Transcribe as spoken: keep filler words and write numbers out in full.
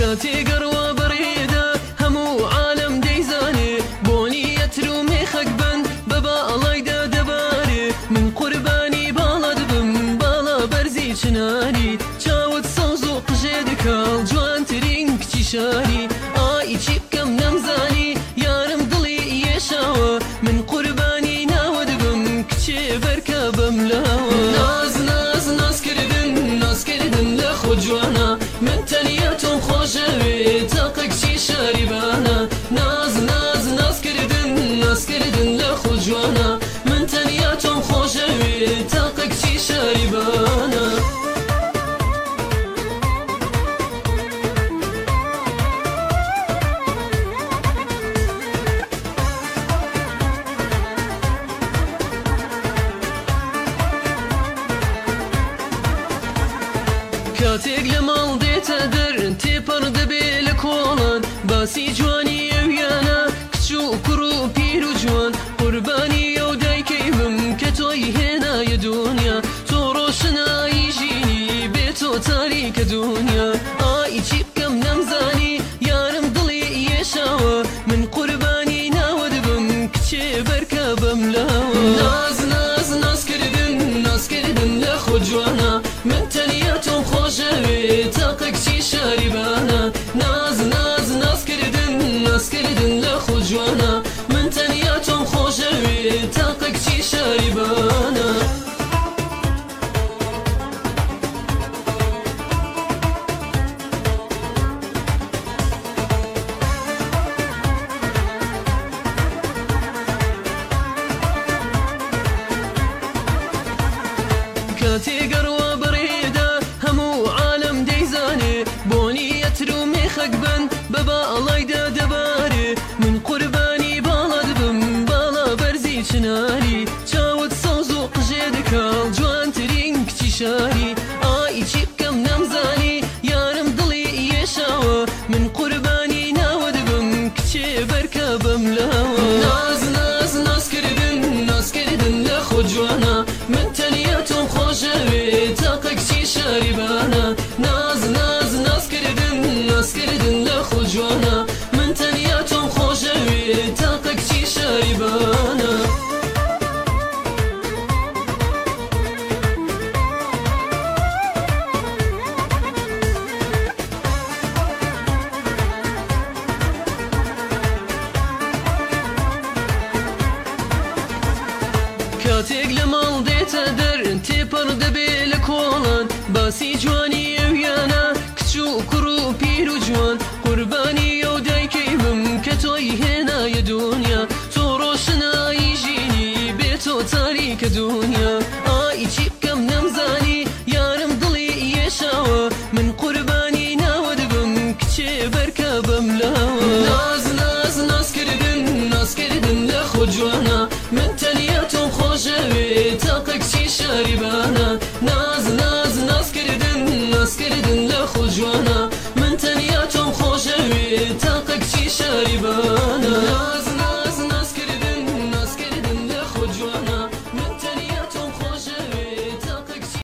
کاتی گروا بریده همو عالم دیزانی بونی یترو میخک بند ببا علای ده دباری من قربانی بالا دبم بالا برزی چنانی چاوت سوزو قجد کال جوان ترین کچی شاری آی چی کم نمزانی یارم دلی یشاوه من قربانی ناو دبم کچی برکبم لاوه ناز ناز ناز کردن ناز کردن لخو جوانا من تنیتم خوشوی تاقک چی شاری بانا ناز ناز ناز کردن ناز کردن لخو جوانا من تنیتم خوشوی تاقک چی شاری بانا کاتێک لە ماڵ دێتە دەر تێپەڕدە بێ لە کۆڵان باسی جوانی ئەویانە کچ و کوڕ و پیر و جوان قوربانی ئەو دایکەی بم کە تۆی هێنایە دونیا تۆ ڕۆشنایی ژینی بێ تۆ تاریکە دونیا ئای چی بکەم نەمزانی یارم دڵی یێشاوە من قوربانی ناوە دەبم کچێ بەرکە بەم لاوە ناز ناز نازکردن نازکردن لە خۆ جوانە من تەنیەتۆم خوشوی تاقک چی شاری بانا ناز ناز ناز کردن ناز کردن لخو جوانا من تنیاتم خوشوی تاقک چی شاری بانا کاتی گروا بریده همو عالم دیزانی بونی یترو میخک بند ببا علای ده دباری من قربانی بالا دبم بالا برزی چناری چاوت سوزو قجد کال جوان ترین کچی شاری آی چی بکم نمزانی یارم دلی یشاوه من قربانی ناو دبم کچی برکبم لاوه ناز ناز ناز کردن ناز کردن لخو جوانا من تنیتم خوشوی تاقک چی شاری بانا ناز ناز ناز کردن ناز کردن لخو جوانا من تنیتم خوشوی تاقک چی شاری بانا کاتێک لە ماڵ دێتە دەر تێپەڕدە بێ لە کۆڵان باسی جوانی ئەویانە کچ و کوڕ و پیر و جوان قوربانی ئەو دایکەی بم کە تۆی هێنایە دونیا تۆ ڕۆشنایی ژینی بێ تۆ تاریکە دونیا ئای چی بکەم نەمزانی یارم دڵی یێشاوە من قوربانی ناوە دەبم کچێ بەرکە بەم لاوە ناز ناز نازکردن نازکردن لەخۆ جوانە من تەنیەتم خوشوی تاقک چی شاری بانا ناز ناز ناز کردن ناز کردن لخو جوانا من تنیاتم خوشوی تاقک چی شاری بانا